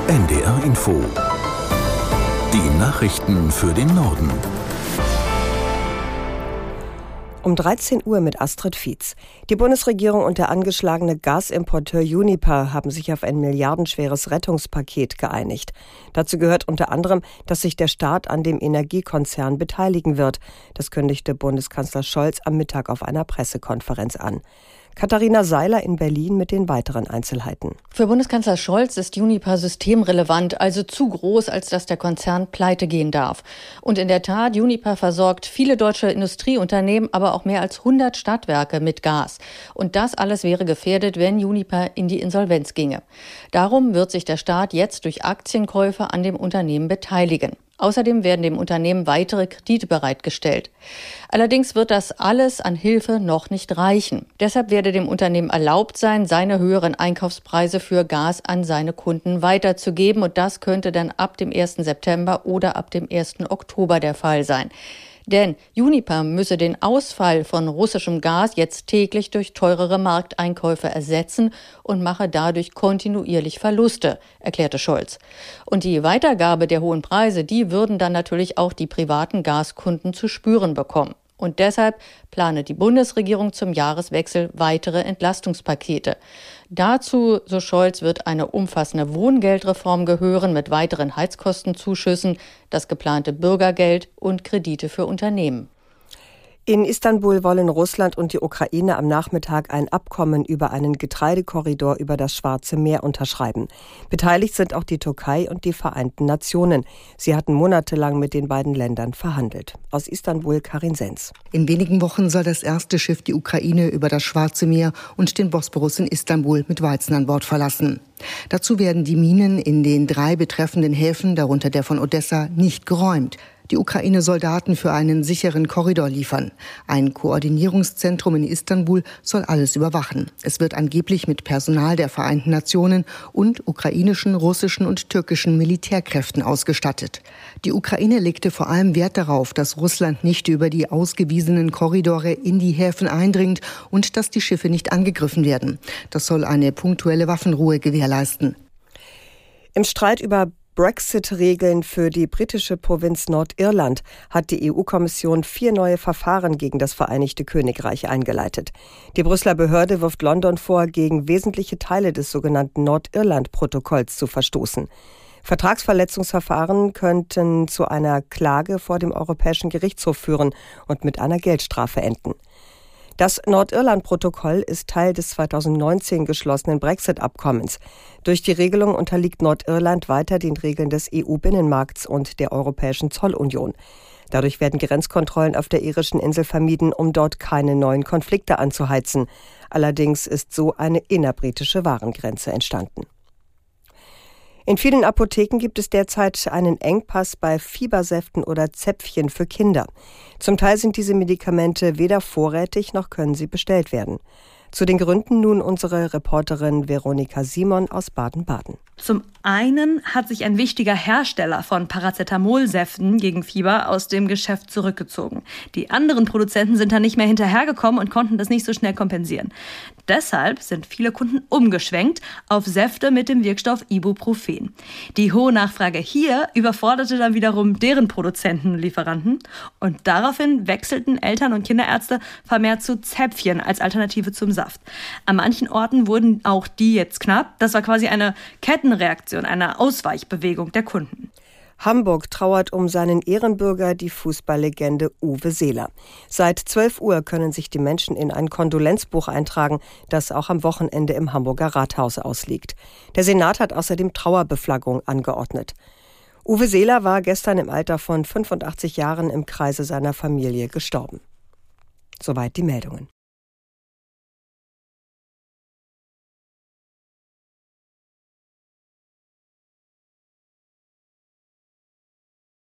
NDR Info. Die Nachrichten für den Norden. Um 13 Uhr mit Astrid Fietz. Die Bundesregierung und der angeschlagene Gasimporteur Uniper haben sich auf ein milliardenschweres Rettungspaket geeinigt. Dazu gehört unter anderem, dass sich der Staat an dem Energiekonzern beteiligen wird. Das kündigte Bundeskanzler Scholz am Mittag auf einer Pressekonferenz an. Katharina Seiler in Berlin mit den weiteren Einzelheiten. Für Bundeskanzler Scholz ist Uniper systemrelevant, also zu groß, als dass der Konzern pleite gehen darf. Und in der Tat, Uniper versorgt viele deutsche Industrieunternehmen, aber auch mehr als 100 Stadtwerke mit Gas. Und das alles wäre gefährdet, wenn Uniper in die Insolvenz ginge. Darum wird sich der Staat jetzt durch Aktienkäufe an dem Unternehmen beteiligen. Außerdem werden dem Unternehmen weitere Kredite bereitgestellt. Allerdings wird das alles an Hilfe noch nicht reichen. Deshalb werde dem Unternehmen erlaubt sein, seine höheren Einkaufspreise für Gas an seine Kunden weiterzugeben. Und das könnte dann ab dem 1. September oder ab dem 1. Oktober der Fall sein. Denn Uniper müsse den Ausfall von russischem Gas jetzt täglich durch teurere Markteinkäufe ersetzen und mache dadurch kontinuierlich Verluste, erklärte Scholz. Und die Weitergabe der hohen Preise, die würden dann natürlich auch die privaten Gaskunden zu spüren bekommen. Und deshalb plane die Bundesregierung zum Jahreswechsel weitere Entlastungspakete. Dazu, so Scholz, wird eine umfassende Wohngeldreform gehören mit weiteren Heizkostenzuschüssen, das geplante Bürgergeld und Kredite für Unternehmen. In Istanbul wollen Russland und die Ukraine am Nachmittag ein Abkommen über einen Getreidekorridor über das Schwarze Meer unterschreiben. Beteiligt sind auch die Türkei und die Vereinten Nationen. Sie hatten monatelang mit den beiden Ländern verhandelt. Aus Istanbul Karin Sens. In wenigen Wochen soll das erste Schiff die Ukraine über das Schwarze Meer und den Bosporus in Istanbul mit Weizen an Bord verlassen. Dazu werden die Minen in den 3 betreffenden Häfen, darunter der von Odessa, nicht geräumt. Die Ukraine soll Daten für einen sicheren Korridor liefern. Ein Koordinierungszentrum in Istanbul soll alles überwachen. Es wird angeblich mit Personal der Vereinten Nationen und ukrainischen, russischen und türkischen Militärkräften ausgestattet. Die Ukraine legte vor allem Wert darauf, dass Russland nicht über die ausgewiesenen Korridore in die Häfen eindringt und dass die Schiffe nicht angegriffen werden. Das soll eine punktuelle Waffenruhe gewährleisten. Im Streit über Brexit-Regeln für die britische Provinz Nordirland hat die EU-Kommission 4 neue Verfahren gegen das Vereinigte Königreich eingeleitet. Die Brüsseler Behörde wirft London vor, gegen wesentliche Teile des sogenannten Nordirland-Protokolls zu verstoßen. Vertragsverletzungsverfahren könnten zu einer Klage vor dem Europäischen Gerichtshof führen und mit einer Geldstrafe enden. Das Nordirland-Protokoll ist Teil des 2019 geschlossenen Brexit-Abkommens. Durch die Regelung unterliegt Nordirland weiter den Regeln des EU-Binnenmarkts und der Europäischen Zollunion. Dadurch werden Grenzkontrollen auf der irischen Insel vermieden, um dort keine neuen Konflikte anzuheizen. Allerdings ist so eine innerbritische Warengrenze entstanden. In vielen Apotheken gibt es derzeit einen Engpass bei Fiebersäften oder Zäpfchen für Kinder. Zum Teil sind diese Medikamente weder vorrätig noch können sie bestellt werden. Zu den Gründen nun unsere Reporterin Veronika Simon aus Baden-Baden. Zum einen hat sich ein wichtiger Hersteller von Paracetamolsäften gegen Fieber aus dem Geschäft zurückgezogen. Die anderen Produzenten sind da nicht mehr hinterhergekommen und konnten das nicht so schnell kompensieren. Deshalb sind viele Kunden umgeschwenkt auf Säfte mit dem Wirkstoff Ibuprofen. Die hohe Nachfrage hier überforderte dann wiederum deren Produzenten und Lieferanten. Und daraufhin wechselten Eltern und Kinderärzte vermehrt zu Zäpfchen als Alternative zum Saft. An manchen Orten wurden auch die jetzt knapp. Das war quasi eine Kettenreaktion, eine Ausweichbewegung der Kunden. Hamburg trauert um seinen Ehrenbürger, die Fußballlegende Uwe Seeler. Seit 12 Uhr können sich die Menschen in ein Kondolenzbuch eintragen, das auch am Wochenende im Hamburger Rathaus ausliegt. Der Senat hat außerdem Trauerbeflaggung angeordnet. Uwe Seeler war gestern im Alter von 85 Jahren im Kreise seiner Familie gestorben. Soweit die Meldungen.